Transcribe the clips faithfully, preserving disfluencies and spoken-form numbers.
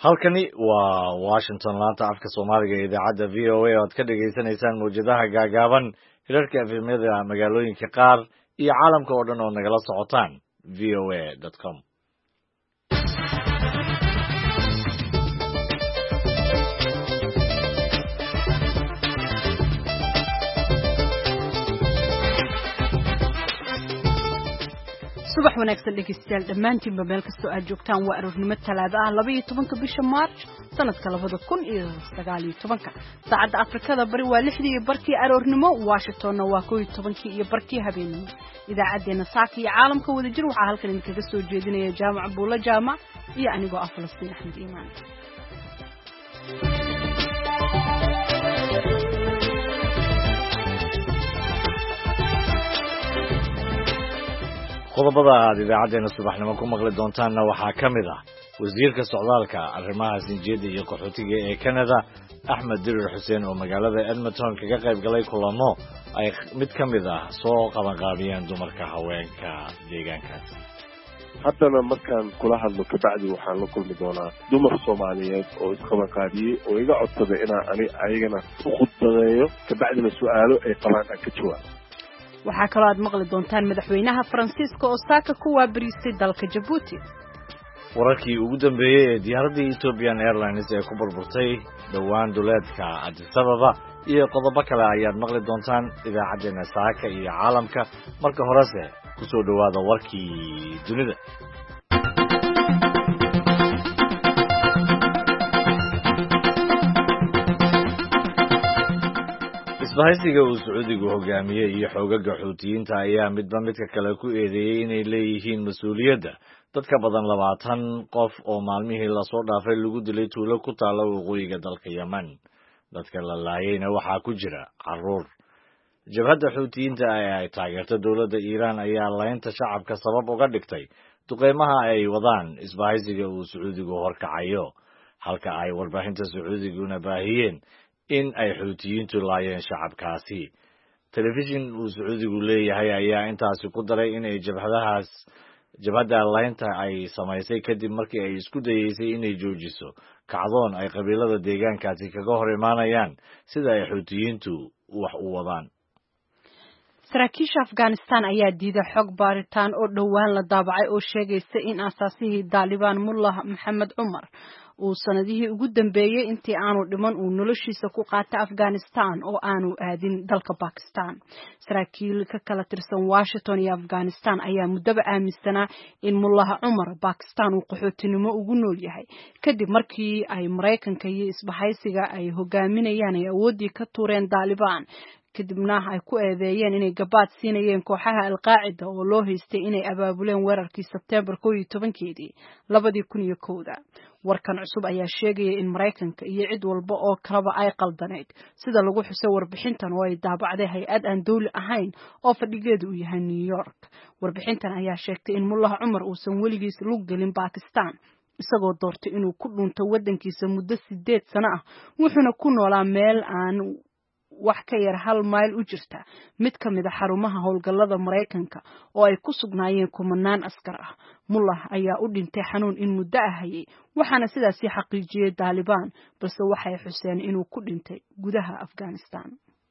halkani waa Washington laanta afka Soomaaliga ee idaacadda V O A oo aad ka dhageysanaysaan mowjadaha gaagaaban hirarka efemyada magaalooyinka qaar iyo caalamka oo dhan oo nagala socotaan v o a dot com. subax wanaagsan dhegeystayaal dhammaantiinba meel kastoo aad joogtaan waa aroornimo talaado ah laba iyo tobanka bisha March sanadka labada kun iyo sagaal iyo tobanka saacadda Afrikada bari waa lixdii iyo barkii aroornimo Washingtonna waa kow iyo tobankii iyo barkii habeenimo idaacadeena saaka iyo caalamka wada jir waxaa halkan idinkaga soo jeedinaya jaamac buulla jaamac iyo anigoo ah Falastiin Axmed Iimaan qodobada aad idaacadeena subaxnimo ku maqli doontaanna waxaa ka mid ah wasiirka socdaalka arrimaha sinjiyada iyo qaxootiga ee Canada Axmed Dirir Xuseen oo magaalada Edmonton kaga qayb galay kulamo ay mid ka mid ah soo qaban qaabiyeen dumarka haweenka deegaankaas. haddana markaan kula hadlo kabacdi waxaan la kulmi doonaa dumar Soomaaliyeed oo isqaban qaabiyey oo iga codsaday inaan ani ayagana u khudbadeeyo kabacdina su'aalo ay qabaan aan ka jawaabo. waxaa kaloo aad maqli doontaan madaxweynaha Faransiiska oo saaka ku waabariistay dalka Djibouti. wararkii ugu dambeeyay ee diyaaradda Ethiopian Airlines ee ku burburtay dhawaan duleedka Addis Ababa iyo qodobo kale ayaad maqli doontaan idaacadeena saaka iyo caalamka marka horese ku soo dhawaada warkii dunida. isbahaysiga uu Sacuudigu hogaamiyay iyo xoogaga Xuutiyiinta ayaa midba midka kale ku eedeeyay inay leeyihiin mas'uuliyadda dadka badan labaatan qof oo maalmihii la soo dhaafay lagu dilay tuulo ku taala waqooyiga dalka Yemen. dadka la laayayna waxaa ku jira carruur. jabhadda Xuutiyiinta ee ay taageerto dowladda Iiraan ayaa laynta shacabka sabab uga dhigtay duqeymaha ay wadaan isbahaysiga uu Sacuudigu horkacayo halka ay warbaahinta Sacuudiguna baahiyeen in ay Xuutiyiintu laayeen shacabkaasi. telefishin uu Sacuudigu leeyahay ayaa intaasi ku daray in ay jabhadahaas jabhadda laynta ay samaysay kadib markii ay isku dayeysay inay joojiso kacdoon ay qabiilada deegaankaasi kaga hor imaanayaan sida ay Xuutiyiintu wax u wadaan. saraakiisha Afghanistan ayaa diiday xog baaritaan oo dhowaan la daabacay oo sheegaysa in asaasihii Taliban Mullah Maxamed Umar uu sanadihii ugu dambeeyay intii aanu dhiman uu noloshiisa ku qaatay Afghanistan oo aanu aadin dalka Pakistan. saraakiil ka kala tirsan Washington iyo Afghanistan ayaa muddaba aaminsanaa in Mullah Umar Pakistan uu qaxootinimo ugu nool yahay kadib markii ay Mareykanka iyo isbahaysiga ay hogaaminayaan ay awoodii ka tuureen Taliban kadibna ay ku eedeeyeen inay gabaad siinayeen kooxaha Al-Qaacida oo loo haystay inay abaabuleen weerarkii Sebtembar kow iyo tobankeedii labadii kun iyo kowda. warkan cusub ayaa sheegaya in Mareykanka iyo cid walba oo kalaba ay qaldaneyd sida lagu xusay warbixintan oo ay daabacday hay'ad aan dawli ahayn oo fadhigeedu u yahay New York. warbixintan ayaa sheegtay in Mullah Umar uusan weligiis lug gelin Pakistan isagoo doortay inuu ku dhunto wadankiisa muddo sideed sano ah wuxuuna ku noolaa meel aan wax ka yar hal mayl u jirta mid ka mid ah xarumaha howlgallada Mareykanka oo ay ku sugnaayeen kumanaan askar ah. Mullah ayaa u dhintay xanuun in muddo ah hayay waxaana sidaas xaqiijiyay Taliban balse waxay xuseen inuu ku dhintay gudaha Afghanistan.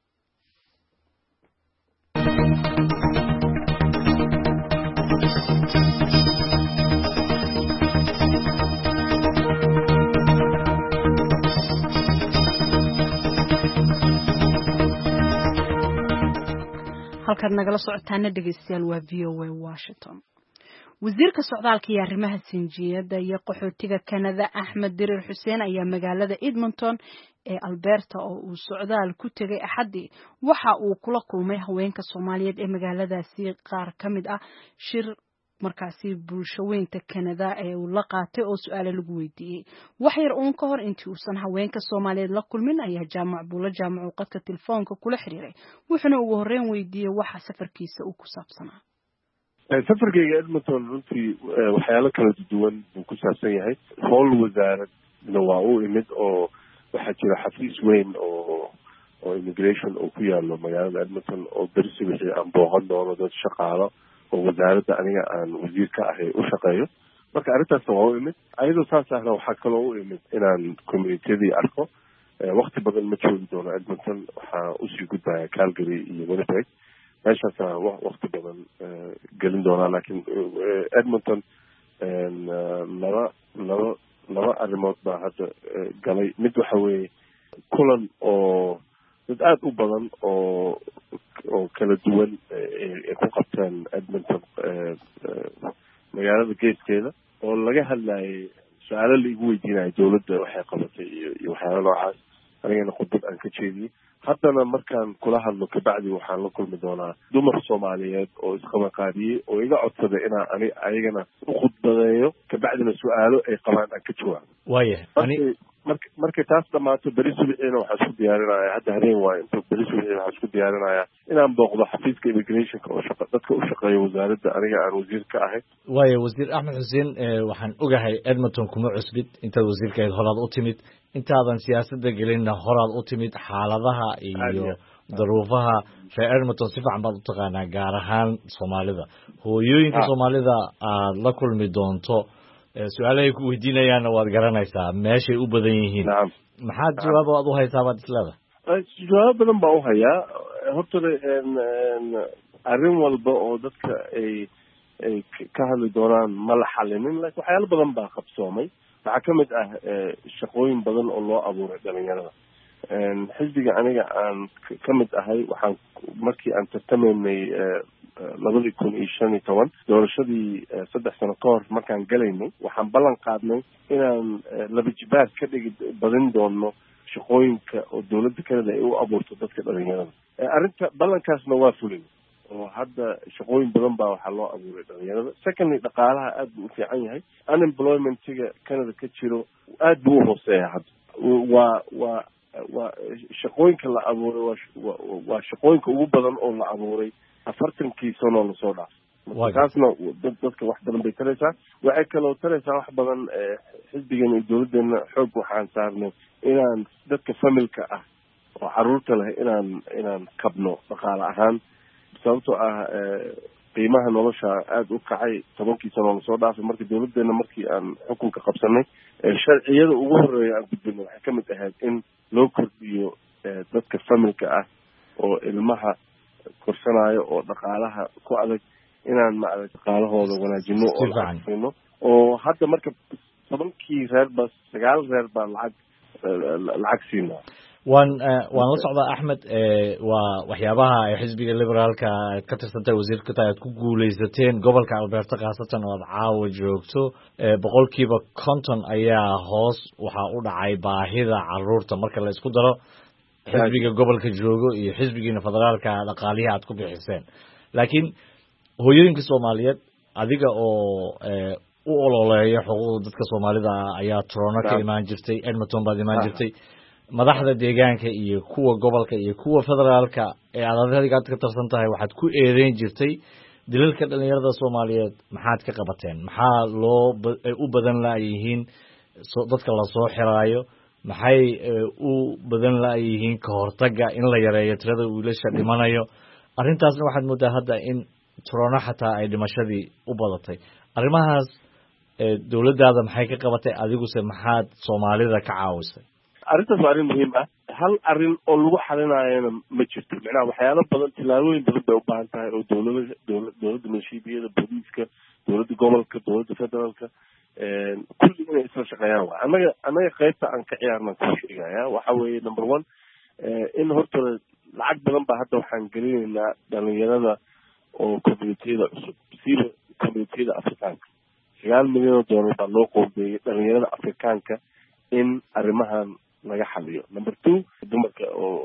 halkaad nagala socotaana dhegeystayaal waa V O A Washington. wasiirka socdaalka iyo arrimaha sinjiyada iyo qaxootiga Canada Axmed Dirir Xuseen ayaa magaalada Edmonton ee Alberta oo uu socdaal ku tagay Axadii waxa uu kula kulmay haweenka Soomaaliyeed ee magaaladaasi qaar ka mid ah shir markaasi bulshaweynta Canada ee uu la qaatay oo su'aalo lagu weydiiyay. wax yar uun ka hor intii uusan haweenka Soomaaliyeed la kulmin ayaa jaamac buulla jaamac uu qadka telefoonka kula xiriiray wuxuuna ugu horreyn weydiiyay waxa safarkiisa uu ku saabsanaa. safarkayga Edmonton runtii waxyaalo kala duwan buu ku saabsan yahay. howl wasaaradna waa u imid oo waxaa jira xafiis weyn oo oo immigration oo ku yaalo magaalada Edmonton oo berisi wixii aan booqan doono dad shaqaalo oo wasaaradda aniga aan wasiir ka ahay u shaqeeyo marka arrintaasna waa u imid ayadoo saas ahna waxaa kaloo u imid inaan communitydii arko wakti badan ma joogi doono Edmonton waxaa usii gudbaya Calgary iyo Winnipeg meeshaasna wakti badan gelin doonaa laakiin Edmonton laba laba laba arrimood baa hadda galay mid waxa weeye kulan oo dad aada u badan oo oo kala duwan ay ku qabteen Edmonton magaalada geeskeeda oo laga hadlayay su-aalo la igu weydiinayo dawladda waxay qabatay iyo iyo waxyaala noocaas anigana khudbad aan ka jeediyey haddana markaan kula hadlo kabacdi waxaan la kulmi doonaa dumar Soomaaliyeed oo isqabaqaadiyey oo iga codsaday inaan ani ayagana u khudbadeeyo kabacdina su-aalo ay qabaan aan ka jawaabo waaya marka markay taas dhamaato beri subaxiina waxaa isku diyaarinaya hadda habeen waayo inta beri subaxiina waxaa isku diyaarinaya inaan booqdo xafiiska immigrationka oo shaqa dadka u shaqeeya wasaaradda aniga aan wasiir ka ahay waaya wasiir Axmed Xuseen waxaan ogahay Edmonton kuma cusbid intaad wasiirkeed horaad u timid intaadan siyaasadda gelinna horaad u timid xaaladaha iyo daruufaha reer Edmonton si fiican baad u taqaanaa gaar ahaan Soomaalida hooyooyinka Soomaalida aad la kulmi doonto su-aalahay ku weydiinayaanna waad garanaysaa meeshay u badan yihiin maxaad jawaab aad u haysaa baad isleedahay jawaabo badan baa u hayaa horta arrin walba oo dadka ay ay ka hadli doonaan ma la xalinin laakiin waxyaalo badan baa qabsoomay waxaa ka mid ah shaqooyin badan oo loo abuuray dhalinyarada xisbiga aniga aan ka mid ahay waxaan markii aan tartamaynay labadii kun iyo shan iyo toban doorashadii saddex sano ka hor markaan galaynay waxaan ballan qaadnay inaan laba jibaar ka dhigi badin doono shaqooyinka oo dawladda Canada ay u abuurto dadka dhalinyarada arrinta ballankaasna waa fulin oo hadda shaqooyin badan baa waxaa loo abuuray dhalinyarada secondly dhaqaalaha aad buu u fiican yahay unemploymentiga Canada ka jiro aad buu u hooseeya hadda waa waa waa shaqooyinka la abuuray waa waa shaqooyinka ugu badan oo la abuuray afartankii sano lasoo dhaafay taasna dadka wax badan bay taraysaa waxay kaloo taraysaa wax badan xisbigan iyo dawladdeena xoog waxaan saarnay inaan dadka familka ah oo caruurta leh inaan inaan kabno dhaqaale ahaan sababtoo ah qiimaha nolosha aada u kacay tobankii sano lasoo dhaafay marka dawladdeena markii aan xukunka qabsanay sharciyada ugu horeeya aan gudbino waxay ka mid ahayd in loo kordhiyo dadka familka ah oo ilmaha korsanayo oo dhaqaalaha ku adag inaan maaragtay dhaqaalahooda wanaajino oo lacagsiino oo hadda marka tobankii reer ba sagaal reer baa lacag lacag siina waan waan la socdaa Axmed waa waxyaabaha ay xisbiga liberaalka aad ka tirsantahay wasiirka tahay aad ku guuleysateen gobolka Alberta khaasatan oo aad caawa joogto boqolkiiba konton ayaa hoos waxaa u dhacay baahida caruurta marka la isku daro xisbiga gobolka joogo iyo xisbigiina federaalka dhaqaalihi aad ku bixiseen laakiin hooyooyinka Soomaaliyeed adiga oo u ololeeya xuquuqda dadka Soomaalida ayaa Toronto ka imaan jirtay Edmonton baad imaan jirtay madaxda deegaanka iyo kuwa gobolka iyo kuwa federaalka ee aad adiga ka tirsan tahay waxaad ku eedeyn jirtay dilalka dhalinyarada Soomaaliyeed maxaad ka qabateen maxaa loo u badan laayihiin dadka la soo xiraayo maxay u badan laayihiin ka hortaga in la yareeyo tirada wiilasha dhimanayo arrintaasna waxaad moodaa hadda in Toronto xataa ay dhimashadii u badatay arrimahaas dawladdaada maxay ka qabatay adiguse maxaad Soomaalida ka caawisay arrintaas waa arrin muhiim ah hal arrin oo lagu xalinaayana ma jirto macnaha waxyaalo badan tillaabooyin badan bay u baahan tahay oo dawlada dawlad dawladda maleeshiyada booliiska dawladda gobolka dawladda federaalka kulli inay isla shaqeeyaan waa annaga annaga qaybta aan ka ciyaarnaan ku sheegaya waxa weeye number one in horta lacag badan baa hadda waxaan gelinaynaa dhalinyarada oo communitiyada cusub siba communitiyada afrikaanka sagaal milyan oo doolar baa loo qoondeeyay dhalinyarada afrikaanka in arrimahan laga xaliyo number two dumarka oo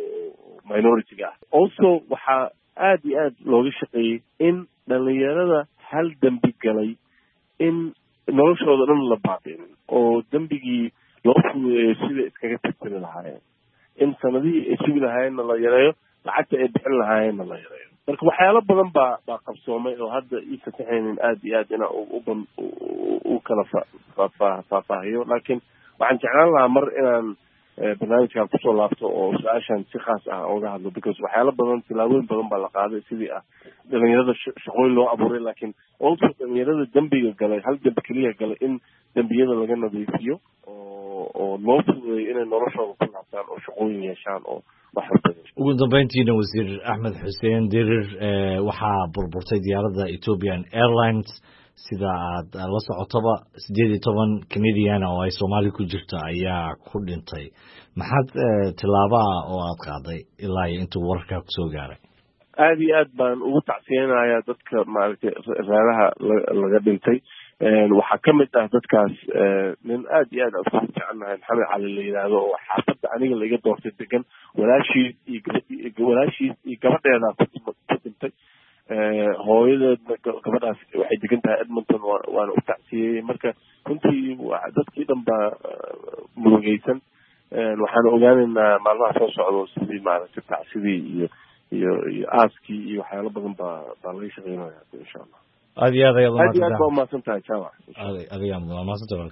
minority-ga ah also waxaa aada iyo aad looga shaqeeyey in dhalinyarada hal dembi galay in noloshooda dhan la baabiinin oo dembigii loo fududeeyo sida iskaga tirtiri lahaayeen in sanadihii ay sugi lahaayeenna la yareeyo lacagta ay bixin lahaayeenna la yareeyo marka waxyaalo badan baa baa qabsoomay oo hadda ii fatixaynin aada iyo aad inaa uban u kala faafaahiyo laakiin waxaan jeclaan lahaa mar inaan barnaamijkan kusoo laabto oo su-aashan si khaas ah oga hadlo because waxyaalo badan tilaabooyin badan baa la qaaday sidii ah dhalinyarada shaqooyin loo abuuray laakiin also dhalinyarada dembiga galay hal dembi keliya galay in dembiyada laga nadiifiyo oo oo loo fududeeyo inay noloshooda ku laabtaan oo shaqooyin yeeshaan oo wax walba. ugu dambeyntiina wasiir Axmed Xuseen Dirir waxaa burburtay diyaaradda Ethiopian Airlines sida aad la socotaba sideed iyo toban Canadian oo ay Soomaali ku jirto ayaa ku dhintay maxaad tilaabo oo aad qaaday ilaa intuu warka ku soo gaaray? aad iyo aad baan ugu tacsiyeenayaa dadka maaragtay reeraha laga dhintay waxaa ka mid ah dadkaas nin aad iyo aad aan ugu jecelnahay Maxamed Cali la yiraahdo oo xaafadda aniga laga doortay degan walaashii iyo walaashii iyo gabadheeda ku dhintay hooyadeedna gabadhaas waxay degan tahay Edmonton waana u tacsiyey marka runtii dadkii dhan baa murugaysan waxaan ogaanaynaa maalmaha soo socdo sidii maaragtay tacsidii iyo iyo iyo aaskii iyo waxyaalo badan baa baa laga shaqeynaya insha Allah. aad iyo aad aad iyo aad baa umahadsantahay jaamac. aad iyo aad baa umahadsantahay.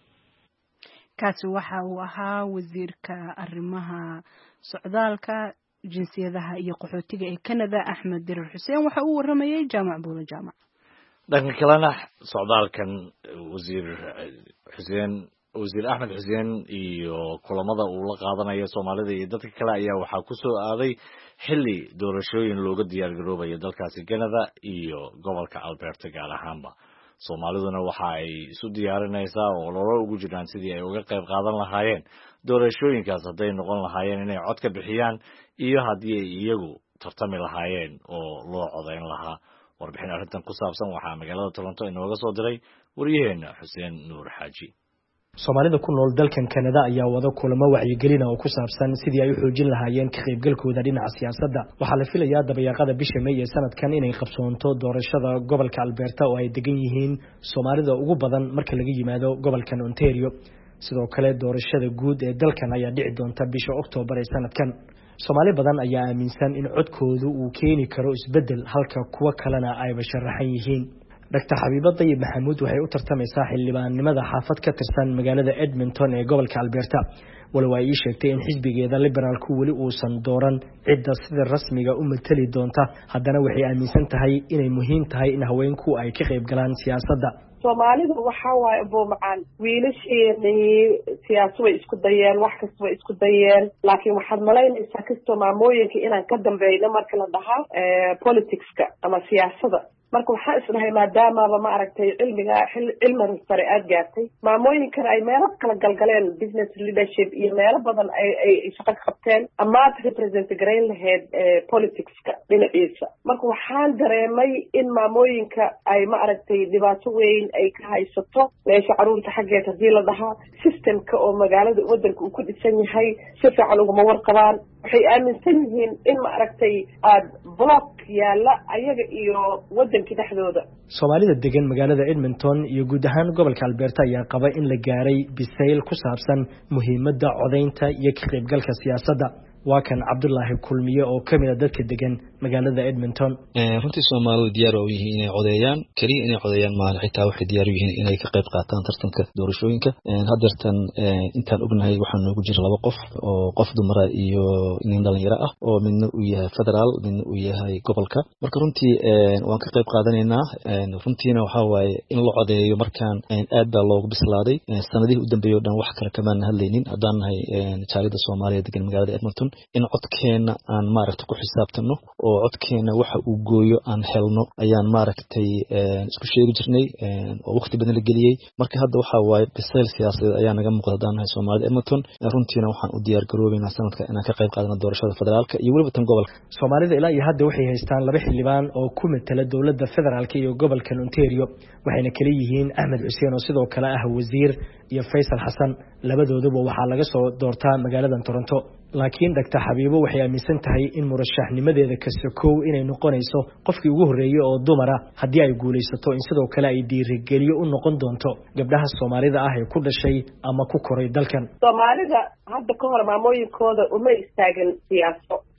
kaasi waxa uu ahaa wasiirka arrimaha socdaalka jinsiyadaha iyo qaxootiga ee Canada Axmed Dirir Xuseen waxa uu waramayay jaamac buula jaamac. dhanka kalena socdaalkan wasiir Xuseen wasiir Axmed Xuseen iyo kulamada uu la qaadanayo Soomaalida iyo dadka kale ayaa waxa ku soo aaday xilli doorashooyin looga diyaar garoobayo dalkaasi Canada iyo gobolka Alberta gaar ahaanba. Soomaaliduna waxa ay isu diyaarinaysaa oo loo ugu jiraan sidii ay uga qayb qaadan lahaayeen doorashooyinkaas haday noqon lahaayeen inay cod ka bixiyaan iyo hadii ay iyagu tartami lahaayeen oo loo codeyn lahaa. warbixin arrintan ku saabsan waxaa magaalada Toronto inooga soo diray wariyaheena Xuseen Nuur Xaaji. Soomaalida ku nool dalkan Canada ayaa wada kulamo wacyigelin oo ku saabsan sidii ay u xoojin lahaayeen ka qaybgalkooda dhinaca siyaasadda. Waxaa la filayaa dabayaaqada bisha May ee sanadkan inay qabsoonto doorashada gobolka Alberta oo ay degan yihiin Soomaalida ugu badan marka laga yimaado gobolkan Ontario. sidoo kale doorashada guud ee dalkan ayaa dhici doonta bisha October ee sanadkan. Soomaali badan ayaa aaminsan in codkoodu uu keeni karo isbedel halka kuwa kalena ay basharaxan yihiin. Doctor Xabiibo Dayib Maxamuud waxay u tartamaysaa xildhibaannimada xaafad ka tirsan magaalada Edmonton ee gobolka Alberta. walow ay sheegtay in xisbigeeda liberaalku wali uusan dooran cidda sida rasmiga u matali doonta, haddana waxay aaminsan tahay inay muhiim tahay in haweenku ay ka qayb galaan siyaasadda. Soomaalidu waxa waaye aboo macaan wiilasheenii siyaasad way isku dayeen, wax kasta way isku dayeen, laakiin waxaad malaynaysaa kastoo maamooyinka inaan ka dambeeyno marka la dhahaa politicska ama siyaasadda. marka waxaa isnahay maadaama ma aragtay cilmiga cilmiga sare aad gaartay maamooyinkan ay meelo kala galgaleen business leadership iyo meelo badan ay ay shaqo qabteen ama represent gareyn lahayd politicska dhinaciisa. marka waxaan dareemay in maamooyinka ay ma aragtay dhibaato weyn ay ka haysato meesha caruurta xaggeed hadii la dhahaa systemka oo magaalada wadanka uu ku dhisan yahay si fiican uguma warqabaan. waxay aaminsan yihiin in ma aragtay aad block yaala ayaga iyo wadanka dhexdooda. Soomaalida degan magaalada Edmonton iyo guud ahaan gobolka Alberta ayaa qaba in la gaaray bisayl ku saabsan muhiimadda codeynta iyo ka qaybgalka siyaasadda. waa kan Cabdullaahi Kulmiye oo kamid ah dadka degan magaalada Edmonton. ee runtii Soomaalidu diyaar u yihiin inay codeeyaan, kaliya inay codeeyaan maahan xitaa waxay diyaar u yihiin inay ka qayb qaataan tartanka doorashooyinka. ee hadartan intaan ognahay waxaa noogu jira laba qof oo qof dumar iyo nin dhalinyaro ah oo midna uu yahay federaal midna uu yahay gobolka. marka runtii ee waan ka qayb qaadanaynaa. ee runtiina waxa waaye in la codeeyo markaan aad baa loogu bislaaday. sanadihii u dambeeyay oo dhan wax kale kama hadlaynin haddaan nahay jaalida Soomaaliyeed degan magaalada Edmonton in codkeena aan maaragtay ku xisaabtano oo codkeena waxa uu gooyo aan helno ayaan maaragtay isku sheegi jirnay oo waqti badan la geliyay. marka hadda waxa waaye bisayl siyaasadeed ayaa naga muuqda haddaan nahay Soomaalida Edmonton. runtiina waxaan u diyaar garoobaynaa sanadka inaan ka qayb qaadano doorashada federaalka iyo waliba tan gobolka. Soomaalida ilaa iyo hadda waxay haystaan laba xildhibaan oo ku matala dawladda federaalka iyo gobolka Ontario, waxayna kala yihiin Axmed Xuseen oo sidoo kale ah wasiir iyo Faysal Xasan. labadooduba waxaa laga soo doortaa magaalada Toronto. laakiin Doctor Xabiibo waxay aaminsan tahay in murashaxnimadeeda ka sokow inay noqonayso qofkii ugu horeeyay oo dumar ah haddii ay guulaysato, in sidoo kale ay dhiirigeliyo u noqon doonto gabdhaha Soomaalida ah ee ku dhashay ama ku koray dalkan. Soomaalida hadda ka hor maamooyinkooda uma istaagin siyaaso.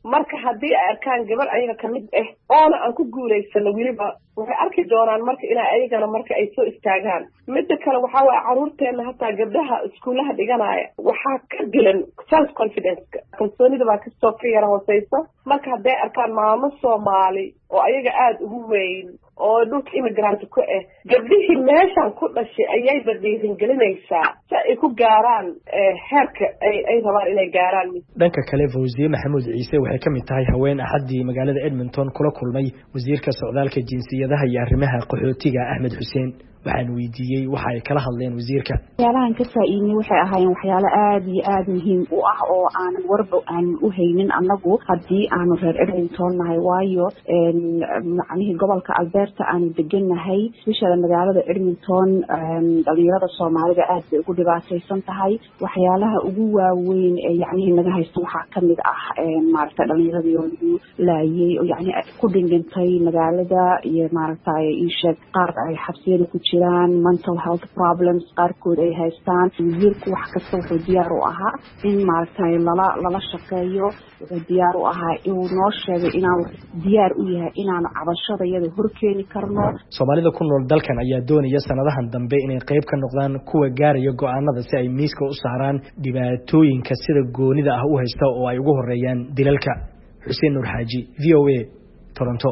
marka haddii ay arkaan gabar ayaga kamid ah oona aan ku guulaysano weliba waxay arki doonaan marka inaa ayagana marka ay soo istaagaan midda kale waxaa waaya caruurteena hataa gabdhaha iskuulaha dhiganaya waxaa ka dilan self confidence-ka kalsoonida baa kastoo ka yara hooseysa marka hadday arkaan maamo soomaali oo ayaga aada ugu weyn oo dhulka immigrant ku ah gabdhihii meeshan ku dhashay ayayba dhiiringelinaysaa si ay ku gaaraan heerka ay ay rabaan inay gaaraan dhanka kale Fawziye Maxamuud Ciise waxay ka mid tahay haween axadii magaalada Edmonton kula kulmay wasiirka socdaalka jinsiyadaha iyo arrimaha qaxootiga Ahmed Xuseen waxaan weydiiyey waxa ay kala hadleen wasiirka waxyaalahan ka faa'iidnay waxay ahaayeen waxyaalo aad iyo aad muhiim u ah oo aan warba aan u haynin annagu haddii aanu reer Edmonton nahay waayo macnihii gobolka Alberta aanu degannahay especially magaalada Edmonton dhalinyarada Soomaalida aad bay ugu dhibaataysan tahay waxyaalaha ugu waaweyn ee yacnihii naga haysto waxaa ka mid ah maaragtay dhalinyaradii oo lagu laayay oo yacni ku dhintay magaalada iyo maaragtay isheeg qaar ay xabsiyada ku jiraan mental health problems qaarkood ay haystaan wasiirku wax kasta wuxuu diyaar u ahaa in maaragtay lala lala shaqeeyo wuxuu diyaar u ahaa inuu noo sheegay inaanu diyaar u yahay inaanu cabashada iyada horkeeni karno Soomaalida ku nool dalkan ayaa doonaya sanadahan dambe inay qayb ka noqdaan kuwa gaaraya go'aanada si ay miiska u saaraan dhibaatooyinka sida goonida ah u haysta oo ay ugu horeeyaan dilalka Xuseen Nur Xaaji V O A Toronto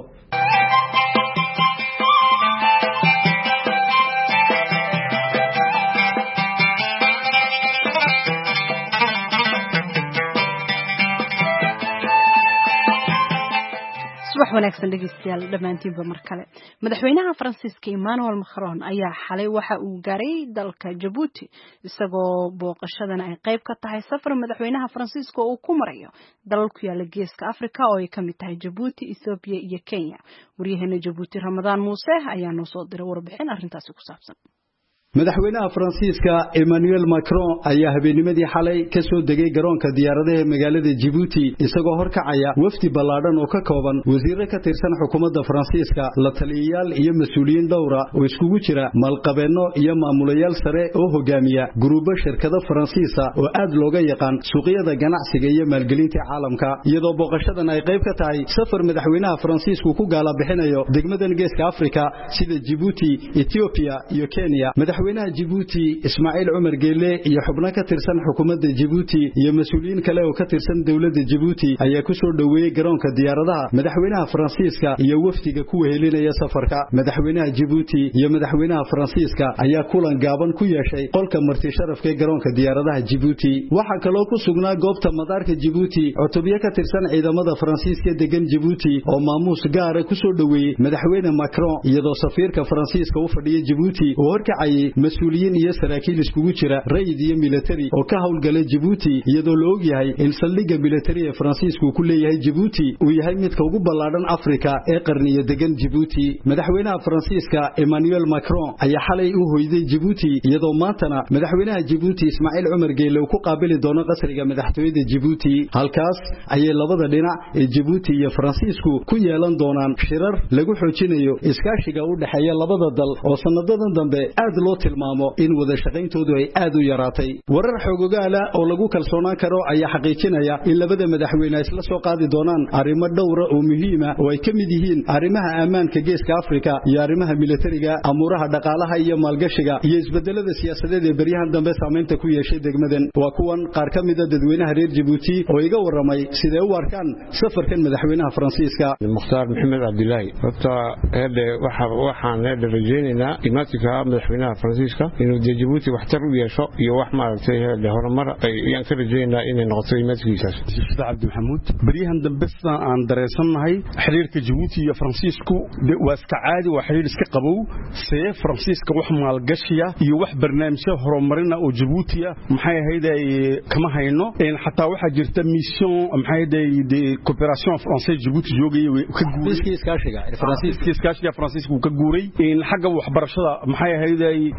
wanaagsan dhageystayaal dhamaantiinba mar kale madaxweynaha Faransiiska Emmanuel Macron ayaa xalay waxa uu gaaray dalka Djibouti isagoo booqashadana ay qayb ka tahay safar madaxweynaha Faransiiska oo ku marayo dalal ku yaala geeska Afrika oo ay kamid tahay Djibouti, Ethiopia iyo Kenya. Wariyahana Djibouti Ramadaan Muuse ayaa noo soo diray warbixin arrintaasi ku saabsan. madaxweynaha Faransiiska Emmanuel Macron ayaa habeennimadii xalay ka soo degay garoonka diyaaradaha magaalada Djibouti isagoo horkacaya wafdi ballaadhan oo ka kooban wasiirro ka tirsan xukuumadda Faransiiska la taliyayaal iyo mas'uuliyiin dhowra oo iskugu jira maalqabeeno iyo maamulayaal sare oo hogaamiya guruubo shirkado Faransiisa oo aad looga yaqaan suuqyada ganacsiga iyo maalgelinta caalamka iyadoo booqashadan ay qayb ka tahay safar madaxweynaha Faransiisku ku gaala bixinayo degmadan geeska Afrika sida Djibouti, Ethiopia iyo Kenya. madaxweynaha Djibouti Ismaaciil Umar Geele iyo xubno ka tirsan xukuumadda Djibouti iyo mas'uuliyiin kale oo ka tirsan dawladda Djibouti ayaa ku soo dhaweeyay garoonka diyaaradaha madaxweynaha Faransiiska iyo wafdiga ku wehelinaya safarka. madaxweynaha Djibouti iyo madaxweynaha Faransiiska ayaa kulan gaaban ku yeeshay qolka marti sharafka ee garoonka diyaaradaha Djibouti. waxa kaloo ku sugnaa goobta madaarka Djibouti cutubyo ka tirsan ciidamada Faransiiska degan Djibouti oo maamuus gaar ah ku soo dhaweeyay madaxweyne Macron iyadoo safiirka Faransiiska u fadhiyay Djibouti oo horkacay mas'uuliyiin iyo saraakiil iskugu jira rayid iyo military oo ka hawlgalay Djibouti iyadoo la og yahay in saldhigga military ee Faransiisku ku leeyahay Djibouti uu yahay midka ugu ballaaran Afrika ee qarniga degan Djibouti. madaxweynaha Faransiiska Emmanuel Macron ayaa xalay u hoyday Djibouti iyadoo maantana madaxweynaha Djibouti Ismaaciil Umar Geele uu ku qaabili doono qasriga madaxtooyada Djibouti. halkaas ayay labada dhinac ee Djibouti iyo Faransiisku ku yeelan doonaan shirar lagu xoojinayo iskaashiga u dhaxeeya labada dal oo sanadadan dambe aad loo tilmaamo in wada shaqayntoodu ay aad u yaraatay. warar xogogaala oo lagu kalsoonaan karo ayaa xaqiijinaya in labada madaxweyne isla soo qaadi doonaan arrimo dhowr ah oo muhiim ah oo ay kamid yihiin arrimaha ammaanka geeska Afrika iyo arrimaha militariga, amuuraha dhaqaalaha iyo maalgashiga iyo isbedelada siyaasadeed ee bariyahan dambe saameynta ku yeeshay degmadan. waa kuwan qaar ka mid ah dadweynaha reer Djibouti oo iga waramay sidee u arkaan safarkan madaxweynaha Faransiiska. Mukhtaar Maxamed Abdullaahi horta hada waxa waxaan hada rajaynaynaa imaatinka madaxweynaha Faransiiska inuu Djibouti waxtar u yeesho iyo wax maaragtay hada horumar ay yaan ka rajaynaa inay noqoto imaatinkiisaas. Sheekh Abdi Maxamuud bariyahan dambe sidaan aan dareensanahay xiriirka Djibouti iyo Faransiisku waa iska caadi waa xiriir iska qabow see Faransiiska wax maalgashiya iyo wax barnaamijyo horumarina oo Djibouti ah maxay ahaydey kama hayno in xataa waxa jirta mission maxay ahaydey de coopération française Djibouti joogay ka guuray iskaashiga Faransiiska iskaashiga Faransiisku ka guuray in xagga waxbarashada maxay ahaydey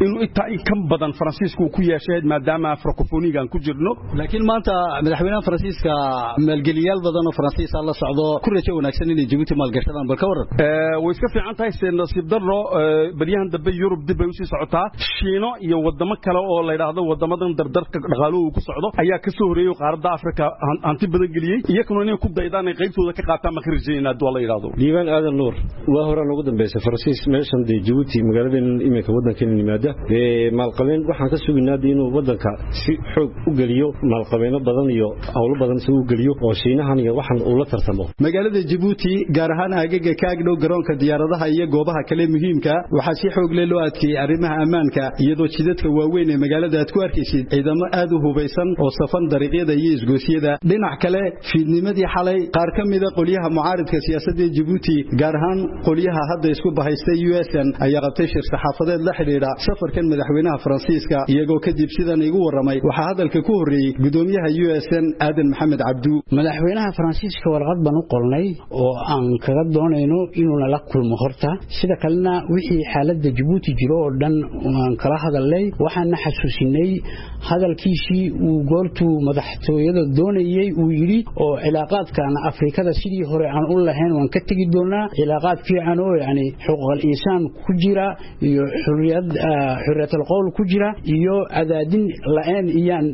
inuu intaa in kan badan faransiisku ku yeeshay maadaama francophonie-gan ku jirno laakiin maanta madaxweynaha faransiiska maalgeliyaal badan oo faransiis ah la socdo ku rajo wanaagsan inay Djibouti maalgashadaan bal ka waran ee way iska fiican tahay seen nasiib darro baryahan dambe Yurub dib ay u sii socotaa Shiino iyo wadamo kale oo la yiraahdo wadamadan dardarka dhaqaaluhu ku socdo ayaa ka soo horeeyay qaaradda Afrika anti badan galiyay iyaguna inay ku daydaan ay qaybtooda ka qaataan makhrijina dad wala yiraahdo diiwaan aadan nuur waa hore ugu dambeysay faransiis meeshan de Djibouti magaalada imika wadankan yimaada ee maalqabeen waxaan ka sugnaa inuu wadanka si xoog u galiyo maalqabeeno badan iyo hawlo badan soo u galiyo oo Shiinahan iyo waxan uu la tartamo magaalada Djibouti gaar ahaan agaga ka agdhow garoonka diyaaradaha iyo goobaha kale muhiimka waxa si xoog leh loo adkeeyay arrimaha ammaanka iyadoo jidadka waaweyn ee magaalada aad ku arkaysid ciidamo aad u hubeysan oo safan dariiqyada iyo isgoosiyada dhinac kale fiidnimadii xalay qaar ka mid ah qoliyaha mucaaridka siyaasadda Djibouti gaar ahaan qoliyaha hadda isku bahaystay U S N ayaa qabtay shir saxaafadeed la xiriira safarkan madaxweynaha Faransiiska iyagoo kadib sidan igu waramay waxa hadalka ku horeeyay gudoomiyaha U S N Aadan Maxamed Cabdu madaxweynaha Faransiiska warqad baan u qornay oo aan kaga doonayno inuu la kulmo horta sida kalena wixii xaaladda Djibouti jiro oo dhan aan kala hadalay waxaan xasuusinay hadalkiisii uu goortu madaxtooyada doonayay uu yiri oo cilaaqaadkan Afrikada sidii hore aan u lahayn waan ka tagi doonaa cilaaqaad fiican oo yani xuquuqul insaan ku jira iyo xurriyad xurriyatul qowl ku jira iyo adaadin la'aan iyaan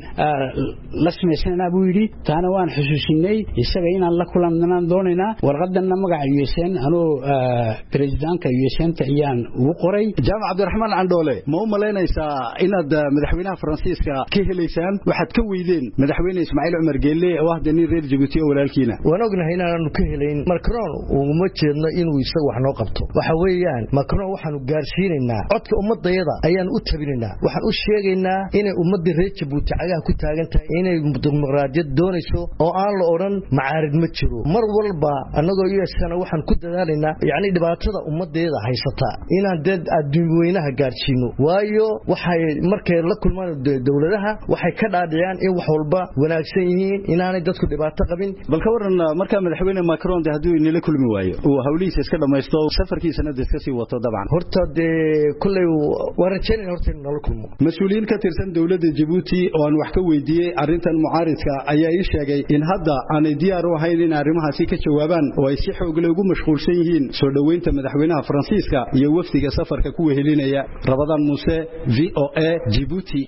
la sameysana buu yiri taana waan xasuusinay isaga inaan la kulananaan doonaynaa warqadanna magaca U S N anoo presidentka U S N ta iyaan ugu qoray Jaamac Cabdiraxmaan Candhoole ma u maleynaysaa inaad madaxweynaha Faransiiska ka helaysaan waxaad ka weydeen madaxweyne Ismaaciil Cumar Geelle oo ah dani reer Djibouti oo walaalkiina waan ognahay inaanu ka helayn Macron uu ma jeedno inuu isagu wax noo qabto waxa weeyaan Macron waxaanu gaarsiinaynaa codka ummadayada ayaan u tabinaynaa waxaan u sheegaynaa inay ummadda reer Djibouti cagaha ku taagan tahay inay dimuqraadiyad doonayso oo aan la oran macaarid ma jiro mar walba anagoo U S N waxaan ku dadaalaynaa yaani dhibaatada ummadayada haysata inaan dad adduunyada gaarsiino waayo waxay markay la kulmaan dawladaha waxay ka dhaadhiyaan in wax walba wanaagsan yihiin inaanay dadku dhibaato qabin balka waran marka madaxweyne Macron haduu inala kulmi waayo oo hawlihiisa iska dhamaysto safarkiisana iska sii wato dabcan horta de kulay warajeen horta inala kulmo mas'uuliyiin ka tirsan dawladda Djibouti oo aan wax ka weydiiyay arintan mucaaridka ayaa ii sheegay in hadda aanay diyaar u ahayn in arrimahaasi ka jawaabaan oo ay si xoog leh ugu mashquulsan yihiin soo dhaweynta madaxweynaha Faransiiska iyo wafdiga safarka ku wehelinaya Rabadaan Muuse V O A Djibouti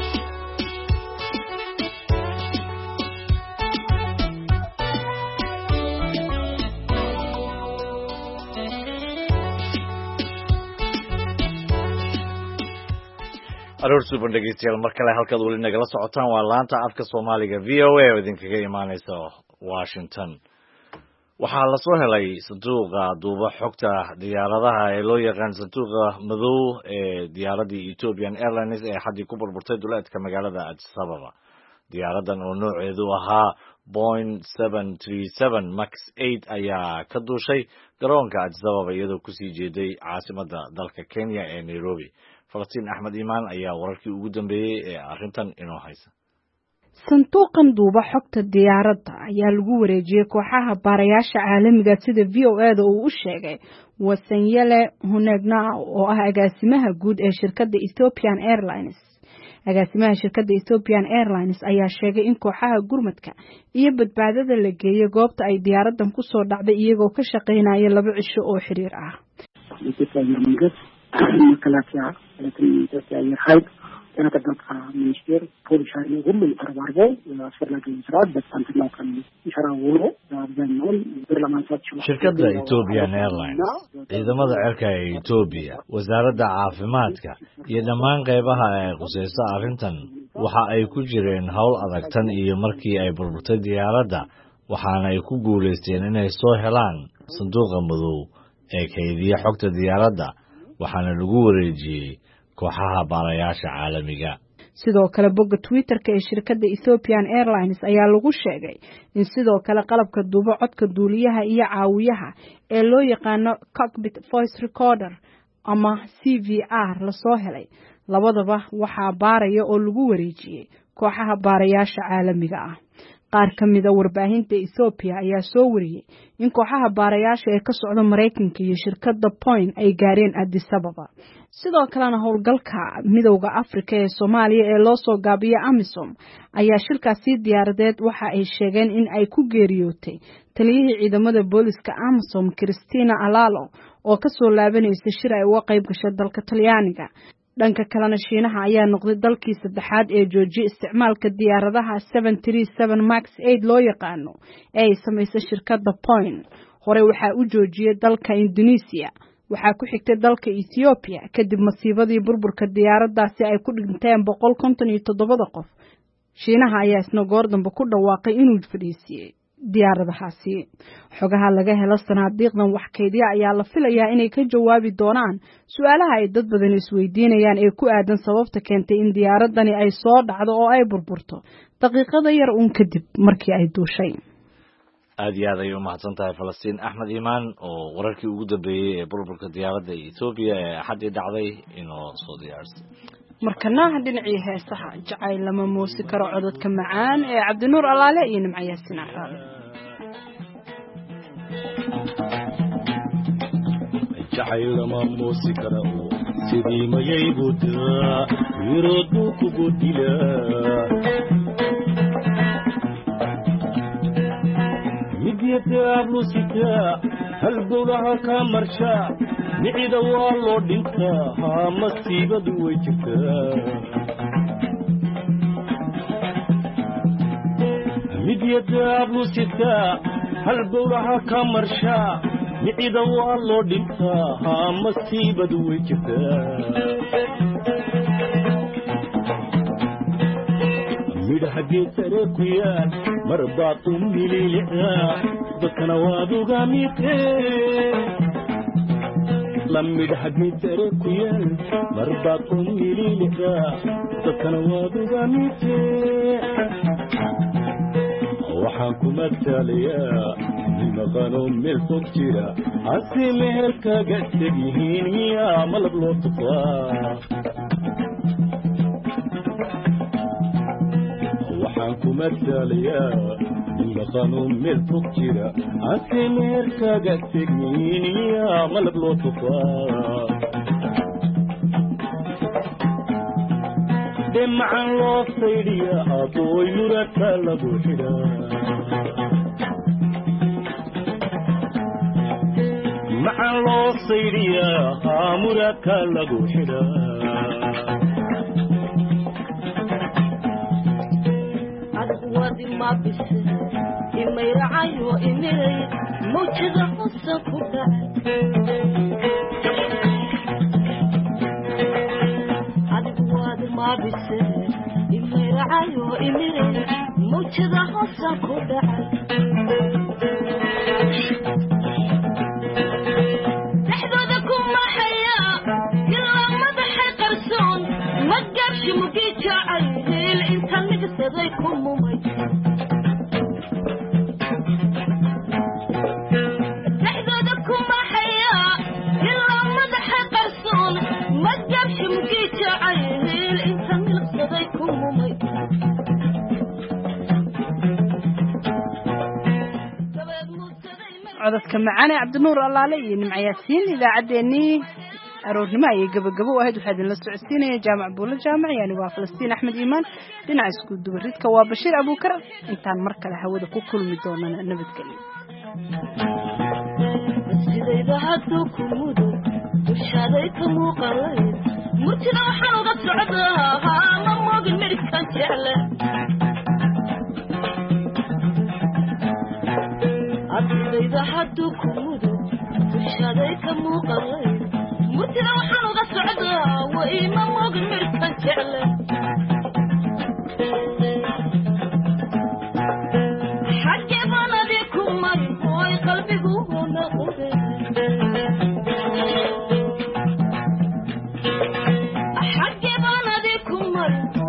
aroortu bandhigaystayaal mar kale halkaad weli nagala socotaan waa laanta afka Soomaaliga V O A oo idinkaga imaanaysa Washington waxaa la soo helay sanduuqa duuba xogta diyaaradaha ee loo yaqaan sanduuqa madow ee diyaaradii Ethiopian Airlines ee xadii ku burburtay duleedka magaalada Addis Ababa diyaaradan oo nooceedu ahaa Boeing seven thirty-seven Max eight ayaa ka duushay garoonka Addis Ababa iyadoo ku sii jeeday caasimadda dalka Kenya ee Nairobi Falastiin Axmed Imaan ayaa wararkii ugu dambeeyay ee arrintan inoo haysa sanduuqan duuba xogta diyaaradda ayaa lagu wareejiyay kooxaha baarayaasha caalamiga sida V O A da uu u sheegay Wasanyele Hunegna oo ah agaasimaha guud ee shirkadda Ethiopian Airlines agaasimaha shirkadda Ethiopian Airlines ayaa sheegay in kooxaha gurmadka iyo badbaadada la geeyay goobta ay diyaaraddan ku soo dhacday iyagoo ka shaqeynaya laba cisho oo xiriir ah መከላከያ ኢትዮጵያ አየር ኃይል ጤና ጥበቃ ሚኒስቴር ፖሊስ ኃይል ሁሉም ተረባርበው አስፈላጊ ስራ በትናንትናው ቀን ይሰራው ውሎ አብዛኛውን ብር ለማንሳት ችሏል። shirkadda Ethiopian Airlines ciidamada cirka ee Ethiopia wasaaradda caafimaadka iyo dhammaan qaybaha ay qusayso arrintan waxa ay ku jireen hawl adag tan iyo markii ay burburtay diyaaradda waxaana ay ku guuleysteen inay soo helaan sanduuqa madow ee kaydiya xogta diyaaradda waxaana lagu wareejiyay kooxaha baarayaasha caalamiga sidoo kale bogga Twitter-ka ee shirkadda Ethiopian Airlines ayaa lagu sheegay in sidoo kale qalabka duuba codka duuliyaha iyo caawiyaha ee loo yaqaan cockpit voice recorder ama C V R la soo helay labadaba waxa baaraya oo lagu wareejiyay kooxaha baarayaasha caalamiga ah qaar ka mid a warbaahinta Ethiopia ayaa soo wariyay in kooxaha baarayaasha ee ka socda Mareykanka iyo shirkadda Point ay gaareen Addis Ababa sidoo kalena howlgalka midowga Afrika ee Soomaaliya ee loo soo gaabiyay AMISOM ayaa shirkaasi diyaaradeed waxa ay sheegeen in ay ku geeriyootay taliyihii ciidamada booliska AMISOM Christina Alalo oo ka soo laabanaysa shir ay uga qayb gashay dalka Talyaaniga dhanka kalena Shiinaha ayaa noqday dalkii saddexaad ee joojiyay isticmaalka diyaaradaha seven thirty-seven max eight loo yaqaano ee ay samaysay shirkadda Point hore waxa uu joojiyay dalka Indonesia waxaa ku xigtay dalka Ethiopia kadib masiibadii burburka diyaaradaasi ay ku dhinteen boqol konton iyo toddoba qof Shiinaha ayaa isna goor dambe ku dhawaaqay inuu fadhiisiyay diyaaradahaasi xogaha laga helo sanaadiiqdan wax kaydiya ayaa la filayaa inay ka jawaabi doonaan su'aalaha ay dad badan isweydiinayaan ee ku aadan sababta keentay in diyaaradani ay soo dhacdo oo ay burburto daqiiqada yar uun kadib markii ay duushay aad iyo aad ay u mahadsan tahay Falastiin Axmed Iimaan oo wararkii ugu dambeeyay ee burburka diyaaradda Ethiopia ee xadii dhacday inoo soo diyaarsay markana dhinacii heesaha jacayl lama muusi karo codadka macaan ee Cabdinuur Alaale iyo Nimco Yaasin Axaad jacayl lama muusi karo sidii mayay budaa yiroodu kugu dilaa midiyada ablusita hal gowlaha ka marsha nicida waa loo dhintaa haa masiibadu way jirtaa midiyada ablusita hal gowlaha ka marsha nicida waa loo dhintaa haa masiibadu way jirtaa midhaha geed sare ku yaal mar baad u mililicdaa dadkana waad uga midee lamidhaha geed sare ku yaal mar baad u mililicdaa dadkana waad uga midee waxaan ku matalayaa nimaqano meel fog jira hase meherkaga teg yihiin miyaa malab loo tufaa waxaan ku matalayaa nimaqano meel fog jira hase meherkaga teg yihiin miyaa malab loo tufaa demacan loo saydhiya abooy murata lagu xidhaa macan loo saydhiya haa murata lagu xidhaa adwadi ma bise imayracayo imiray mawjada qusan ku dhacay mabise imayracayo imiray mawjada hosan ku dhacay dhexdooda ku maxaya ilaa madaxay qarsoon ma gaabshi mugi jacay heel inta migsaday ku mumay dhexdooda ku maxaya ilaa madaxay qarsoon ma gaabshi mugi jacay codadka macaan ee Cabdinuur Alaale iyo Nimco Yaasin idaacadeennii aroornimo ayay gabagabo u ahayd waxaa idinla socodsiinaya jaamac buulo jaamac yani waa Falastiin Axmed Iimaan dhinaca isku dubaridka waa Bashiir Abuukar intaan mar kale hawada ku kulmi doonana nabadgelyo sidayda hadduu ku mudo bulshaday ka muuqalay murtida waxaan uga socdaa haa ma moogin midhkan jecle adidayda hadduu ku mudo bulshaday ka muuqalay murtida waxaan uga socdaa way ma moogin midhkan jecle xaggee baan adii ku mari ooy qalbigu noqday xaggee baan adii ku mari